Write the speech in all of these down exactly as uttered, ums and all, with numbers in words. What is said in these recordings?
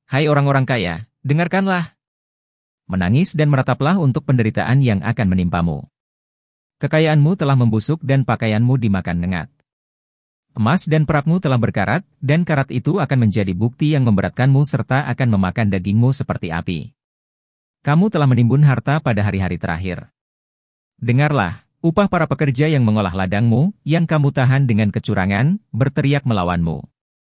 Hai orang-orang kaya, dengarkanlah. Menangis dan merataplah untuk penderitaan yang akan menimpamu. Kekayaanmu telah membusuk dan pakaianmu dimakan nengat. Emas dan perakmu telah berkarat, dan karat itu akan menjadi bukti yang memberatkanmu serta akan memakan dagingmu seperti api. Kamu telah menimbun harta pada hari-hari terakhir. Dengarlah, upah para pekerja yang mengolah ladangmu, yang kamu tahan dengan kecurangan, berteriak melawanmu.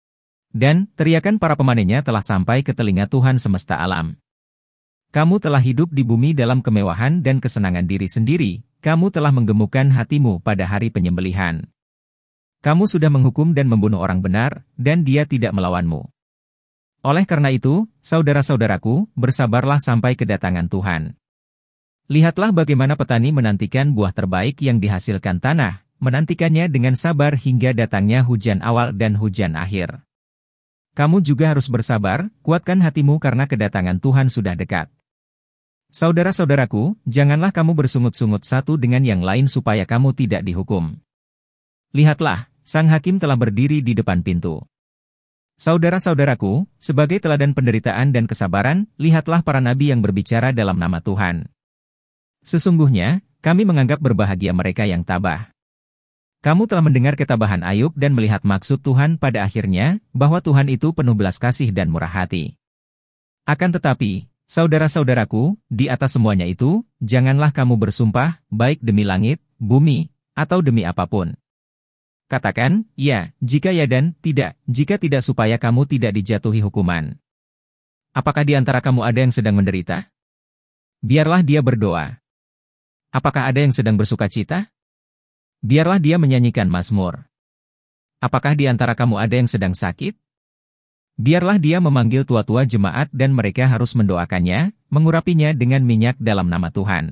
Dan, teriakan para pemanennya telah sampai ke telinga Tuhan semesta alam. Kamu telah hidup di bumi dalam kemewahan dan kesenangan diri sendiri, kamu telah menggemukkan hatimu pada hari penyembelihan. Kamu sudah menghukum dan membunuh orang benar, dan dia tidak melawanmu. Oleh karena itu, saudara-saudaraku, bersabarlah sampai kedatangan Tuhan. Lihatlah bagaimana petani menantikan buah terbaik yang dihasilkan tanah, menantikannya dengan sabar hingga datangnya hujan awal dan hujan akhir. Kamu juga harus bersabar, kuatkan hatimu karena kedatangan Tuhan sudah dekat. Saudara-saudaraku, janganlah kamu bersungut-sungut satu dengan yang lain supaya kamu tidak dihukum. Lihatlah, sang hakim telah berdiri di depan pintu. Saudara-saudaraku, sebagai teladan penderitaan dan kesabaran, lihatlah para nabi yang berbicara dalam nama Tuhan. Sesungguhnya, kami menganggap berbahagia mereka yang tabah. Kamu telah mendengar ketabahan Ayub dan melihat maksud Tuhan pada akhirnya, bahwa Tuhan itu penuh belas kasih dan murah hati. Akan tetapi, saudara-saudaraku, di atas semuanya itu, janganlah kamu bersumpah, baik demi langit, bumi, atau demi apapun. Katakan, ya, jika ya dan tidak, jika tidak supaya kamu tidak dijatuhi hukuman. Apakah di antara kamu ada yang sedang menderita? Biarlah dia berdoa. Apakah ada yang sedang bersuka cita? Biarlah dia menyanyikan mazmur. Apakah di antara kamu ada yang sedang sakit? Biarlah dia memanggil tua-tua jemaat dan mereka harus mendoakannya, mengurapinya dengan minyak dalam nama Tuhan.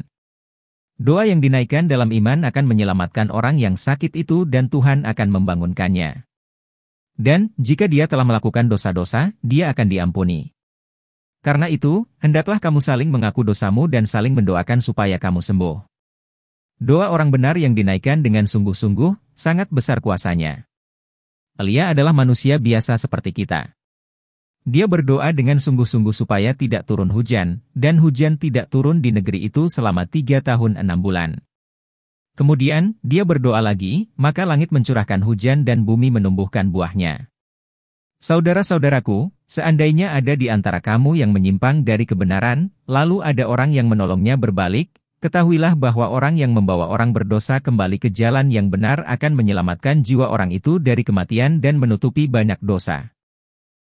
Doa yang dinaikkan dalam iman akan menyelamatkan orang yang sakit itu dan Tuhan akan membangunkannya. Dan, jika dia telah melakukan dosa-dosa, dia akan diampuni. Karena itu, hendaklah kamu saling mengaku dosamu dan saling mendoakan supaya kamu sembuh. Doa orang benar yang dinaikkan dengan sungguh-sungguh, sangat besar kuasanya. Elia adalah manusia biasa seperti kita. Dia berdoa dengan sungguh-sungguh supaya tidak turun hujan, dan hujan tidak turun di negeri itu selama tiga tahun enam bulan. Kemudian, dia berdoa lagi, maka langit mencurahkan hujan dan bumi menumbuhkan buahnya. Saudara-saudaraku, seandainya ada di antara kamu yang menyimpang dari kebenaran, lalu ada orang yang menolongnya berbalik, ketahuilah bahwa orang yang membawa orang berdosa kembali ke jalan yang benar akan menyelamatkan jiwa orang itu dari kematian dan menutupi banyak dosa.